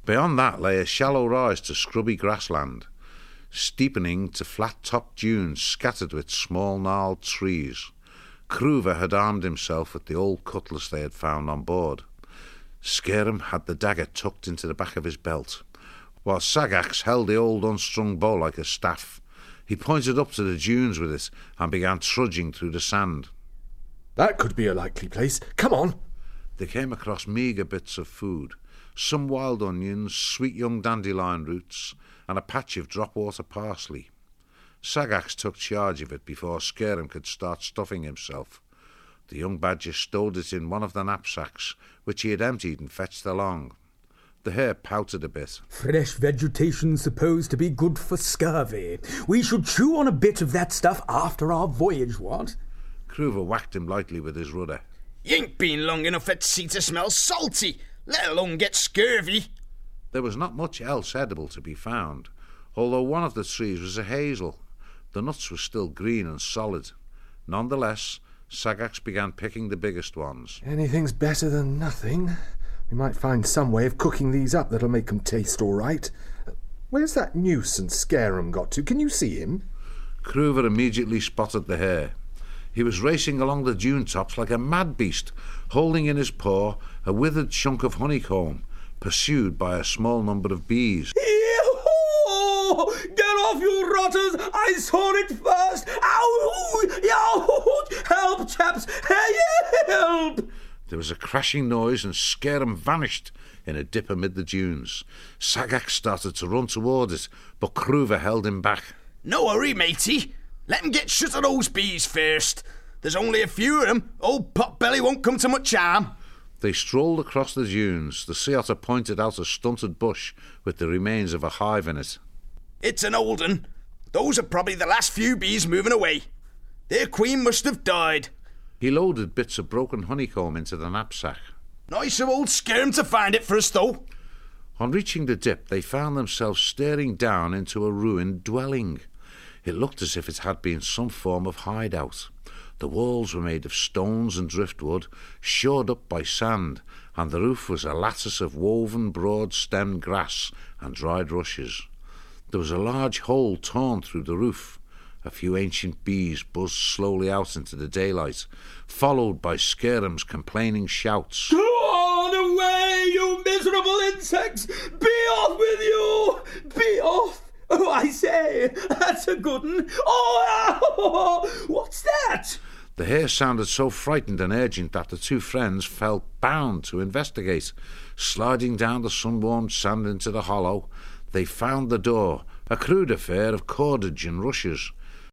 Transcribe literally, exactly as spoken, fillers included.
Beyond that lay a shallow rise to scrubby grassland, steepening to flat-topped dunes scattered with small gnarled trees. Cruver had armed himself with the old cutlass they had found on board. Scarum had the dagger tucked into the back of his belt, while Sagax held the old unstrung bow like a staff. He pointed up to the dunes with it and began trudging through the sand. That could be a likely place. Come on. They came across meagre bits of food, some wild onions, sweet young dandelion roots, and a patch of dropwater parsley. Sagax took charge of it before Scarum could start stuffing himself. The young badger stowed it in one of the knapsacks, which he had emptied and fetched along. The hare pouted a bit. Fresh vegetation supposed to be good for scurvy. We should chew on a bit of that stuff after our voyage, what? Cruver whacked him lightly with his rudder. You ain't been long enough at sea to smell salty, let alone get scurvy. There was not much else edible to be found, although one of the trees was a hazel. The nuts were still green and solid. Nonetheless, Sagax began picking the biggest ones. Anything's better than nothing. We might find some way of cooking these up that'll make them taste all right. Where's that nuisance Scarum got to? Can you see him? Cruver immediately spotted the hare. He was racing along the dune tops like a mad beast, holding in his paw a withered chunk of honeycomb, pursued by a small number of bees. Yee-hoo! Get off, you rotters! I saw it first! Ow! Yow! Help, chaps! Help! There was a crashing noise and Scarum vanished in a dip amid the dunes. Sagax started to run toward it, but Cruver held him back. No hurry, matey. Let him get shut of those bees first. There's only a few of them. Old Potbelly won't come to much harm. They strolled across the dunes. The sea otter pointed out a stunted bush with the remains of a hive in it. It's an old un. Those are probably the last few bees moving away. Their queen must have died. He loaded bits of broken honeycomb into the knapsack. Nice of old Scarum to find it for us, though. On reaching the dip, they found themselves staring down into a ruined dwelling. It looked as if it had been some form of hideout. The walls were made of stones and driftwood, shored up by sand, and the roof was a lattice of woven broad-stemmed grass and dried rushes. There was a large hole torn through the roof. A few ancient bees buzzed slowly out into the daylight, followed by Scarum's complaining shouts. Go on away, you miserable insects! Be off with you! Be off! Oh, I say, that's a good un. Oh, oh, what's that? The hare sounded so frightened and urgent that the two friends felt bound to investigate. Sliding down the sun-warmed sand into the hollow, they found the door, a crude affair of cordage and rushes.